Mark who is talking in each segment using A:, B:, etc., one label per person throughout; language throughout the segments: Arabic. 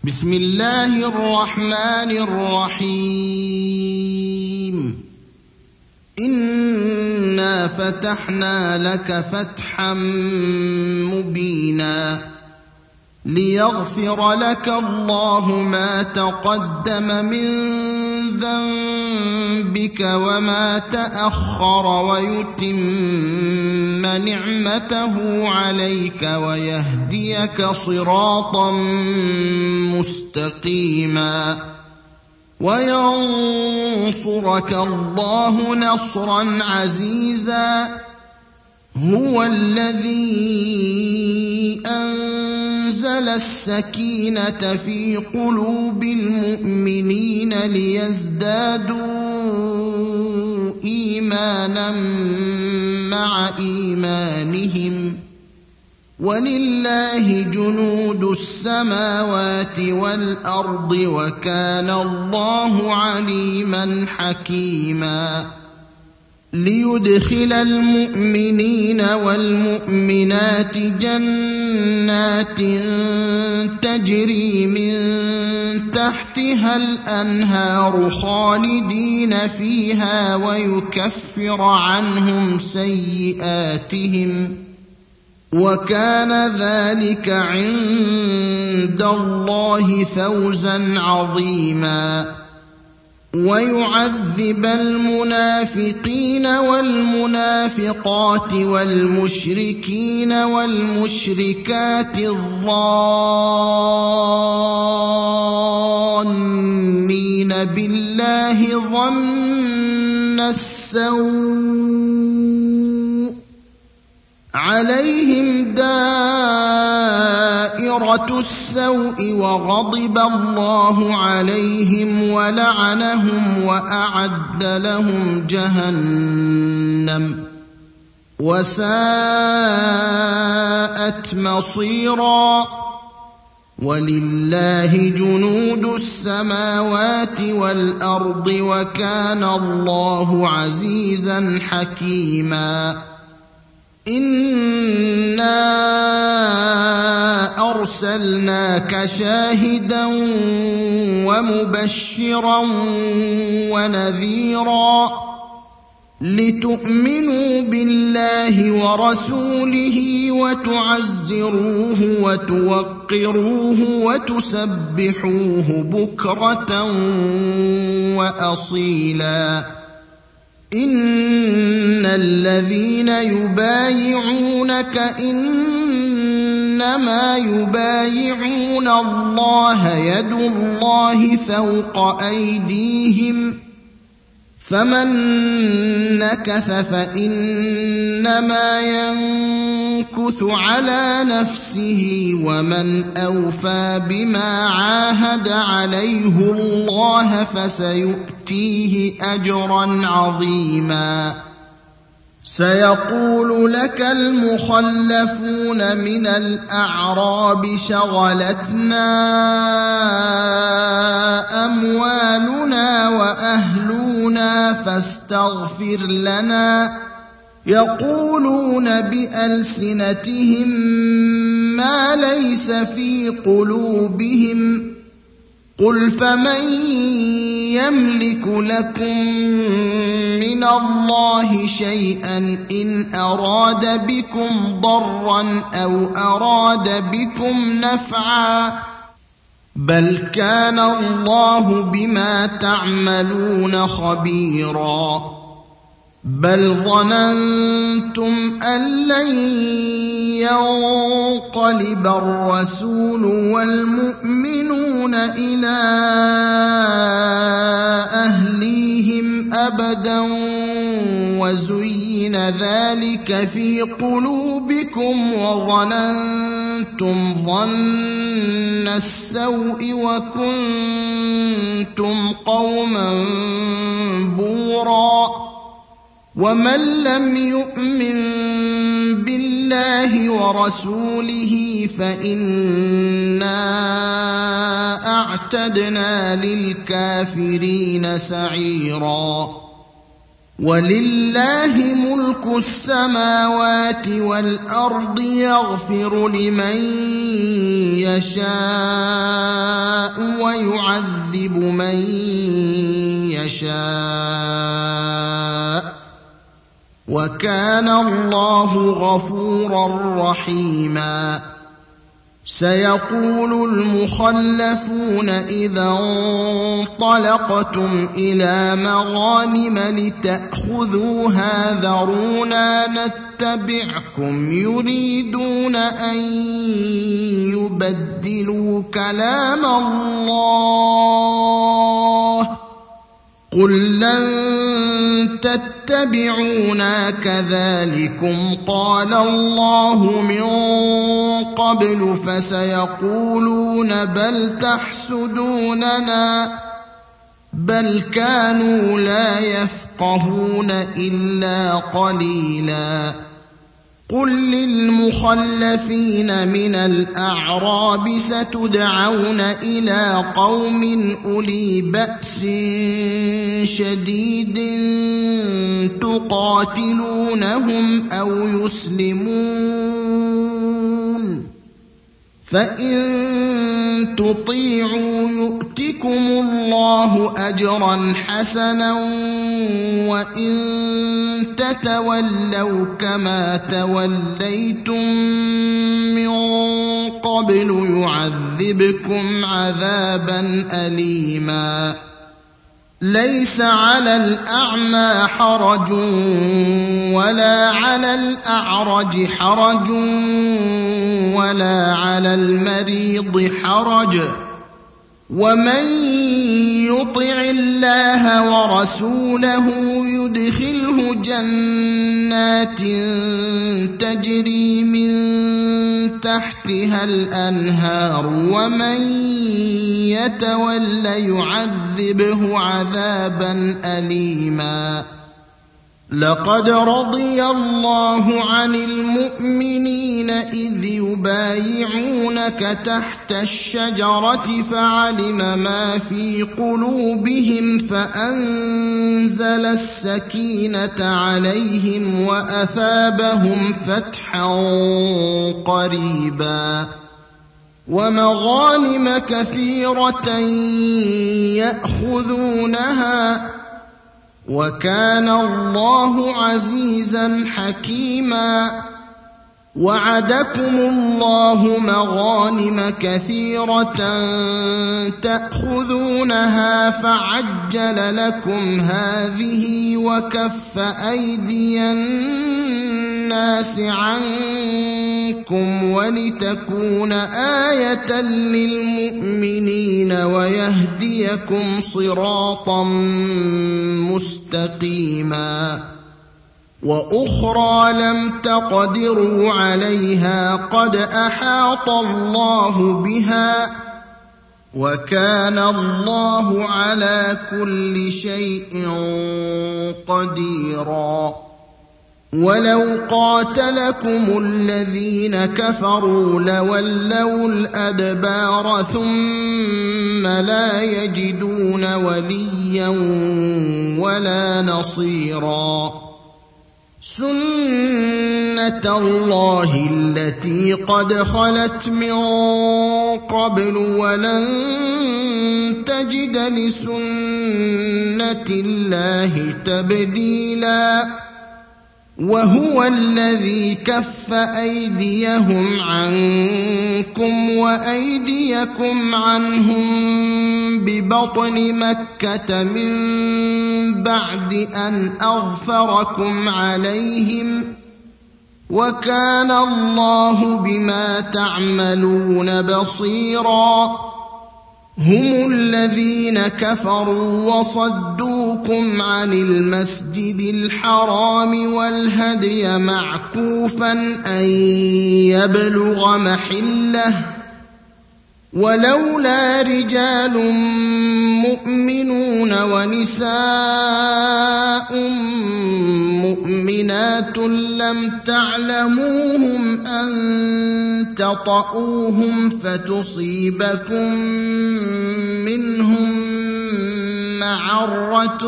A: بسم الله الرحمن الرحيم إنا فتحنا لك فتحا مبينا ليغفر لك الله ما تقدم من ذنبك وما تأخر ويتم نعمته عليك ويهديك صراطا مستقيما وينصرك الله نصرا عزيزا هو الذي أنزل السكينة في قلوب المؤمنين ليزدادوا إيمانا مع إيمانهم ولله جنود السماوات والأرض وكان الله عليما حكيما ليدخل المؤمنين والمؤمنات جنات تجري من تحتها الأنهار خالدين فيها ويكفر عنهم سيئاتهم وكان ذلك عند الله فوزا عظيما ويعذب المنافقين والمنافقات والمشركين والمشركات الظانين بالله ظن السوء عليهم دائرة السوء وغضب الله عليهم ولعنهم وأعد لهم جهنم وساءت مصيرا ولله جنود السماوات والأرض وكان الله عزيزا حكيما إنا أرسلناك شاهدا ومبشرا ونذيرا لتؤمنوا بالله ورسوله وتعزروه وتوقروه وتسبحوه بكرة وأصيلا إن الذين يبايعونك إنما يبايعون الله يد الله فوق أيديهم فمن نكث فإنما ينكث على نفسه ومن أوفى بما عاهد عليه الله فسيؤتيه أجرا عظيما سيقول لك المخلفون من الأعراب شغلتنا أموالنا وأهلنا فاستغفر لنا يقولون بألسنتهم ما ليس في قلوبهم قل فمن يملك لكم من الله شيئا إن أراد بكم ضرا أو أراد بكم نفعا بل كان الله بما تعملون خبيرا بل ظننتم أن لن ينقلب الرسول والمؤمنون إلى أهليهم أبدا وزين ذلك في قلوبكم وظننتم ظن السوء وكنتم قوما بورا ومن لم يؤمن بالله ورسوله فإنا أعتدنا للكافرين سعيرا ولله ملك السماوات والأرض يغفر لمن يشاء يعذب من يشاء وكان الله غفورا رحيما سيقول المخلفون إذا انطلقتم إلى مغانم لتأخذوها ذرونا نتبعكم يريدون أن يبدلوا كلام الله قل لن تتبعونا كذلكم قال الله من قبل فسيقولون بل تحسدوننا بل كانوا لا يفقهون إلا قليلا قل للمخلفين من الأعراب ستدعون إلى قوم أولي بأس شديد تقاتلونهم أو يسلمون فإن تطيعوا يؤتكم الله أجرا حسنا وإن تتولوا كما توليتم من قبل يعذبكم عذابا أليما ليس على الأعمى حرج ولا على الأعرج حرج ولا على المريض حرج ومن يطع الله ورسوله يدخله جنات تجري من تحتها الأنهار ومن يتول يعذبه عذابا أليما لقد رضي الله عن المؤمنين إذ يبايعونك تحت الشجرة فعلم ما في قلوبهم فأنزل السكينة عليهم وأثابهم فتحا قريبا ومغانم كثيرة يأخذونها وكان الله عزيزا حكيما وعدكم الله مغانم كثيرة تأخذونها فعجل لكم هذه وكف أيدي الناس عنكم ولتكون آية للمؤمنين ويهديكم صراطا مستقيما وأخرى لم تقدروا عليها قد أحاط الله بها وكان الله على كل شيء قديرا ولو قاتلكم الذين كفروا لولوا الأدبار ثم لا يجدون وليا ولا نصيرا سنة الله التي قد خلت من قبل ولن تجد لسنة الله تبديلا وهو الذي كف أيديهم عنكم وأيديكم عنهم ببطن مكة من بعد أن أغفركم عليهم وكان الله بما تعملون بصيرا هم الذين كفروا وصدوكم عن المسجد الحرام والهدي معكوفا أن يبلغ محله ولولا رجال مؤمنون ونساء مؤمنات لم تعلموهم أن تطؤوهم فتصيبكم منهم معرة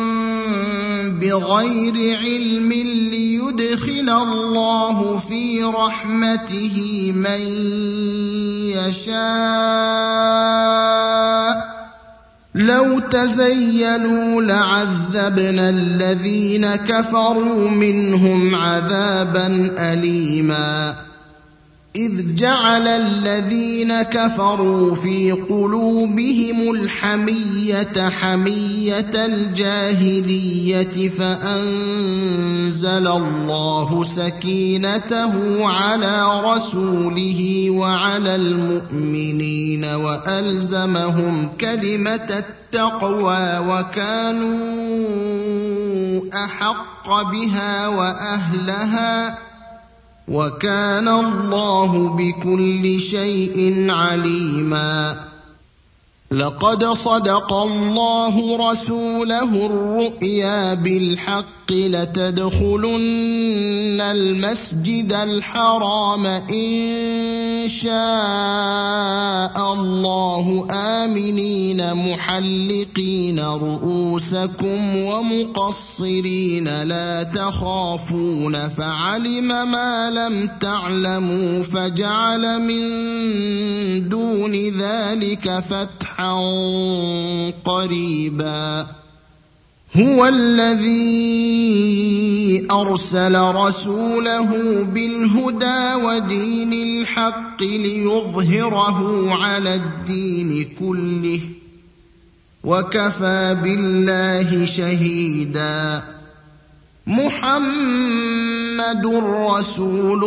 A: بغير علم ليدخل الله في رحمته من يشاء تزينوا لعذبنا الذين كفروا منهم عذابا أليما إذ جعل الذين كفروا في قلوبهم الحمية حمية الجاهلية فأنزل الله سكينته على رسوله وعلى المؤمنين وألزمهم كلمة التقوى وكانوا أحق بها وأهلها وكان الله بكل شيء عليما لقد صدق الله رسوله الرؤيا بالحق لتدخلن المسجد الحرام إن شاء الله آمنين محلقين رؤوسكم ومقصرين لا تخافون فعلم ما لم تعلموا فجعل من دون ذلك فتحا قريبا هو الذي أرسل رسوله بالهدى ودين الحق ليظهره على الدين كله وكفى بالله شهيدا محمد رسول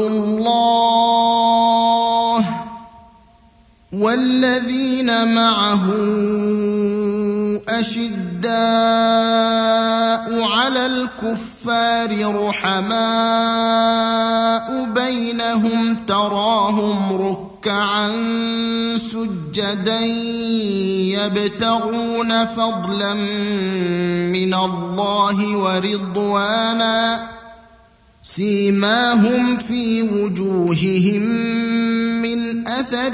A: الله والذين معه أشداء على الكفار رحماء بينهم تراهم ركعا سجدا يبتغون فضلا من الله ورضوانا سيماهم في وجوههم من أثر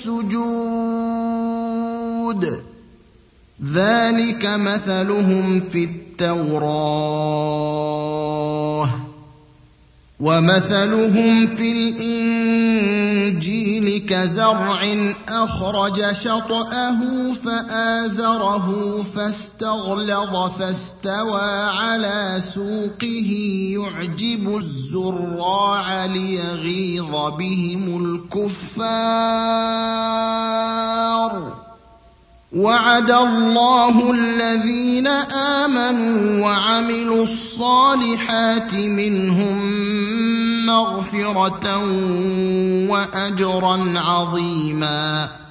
A: السجود ذلك مثلهم في التوراة ومثلهم في الإنجيل كزرع أخرج شطأه فآزره فاستغلظ فاستوى على سوقه يعجب الزراع ليغيظ بهم الكفار وعد الله الذين آمنوا وعملوا الصالحات منهم مغفرة وأجرا عظيما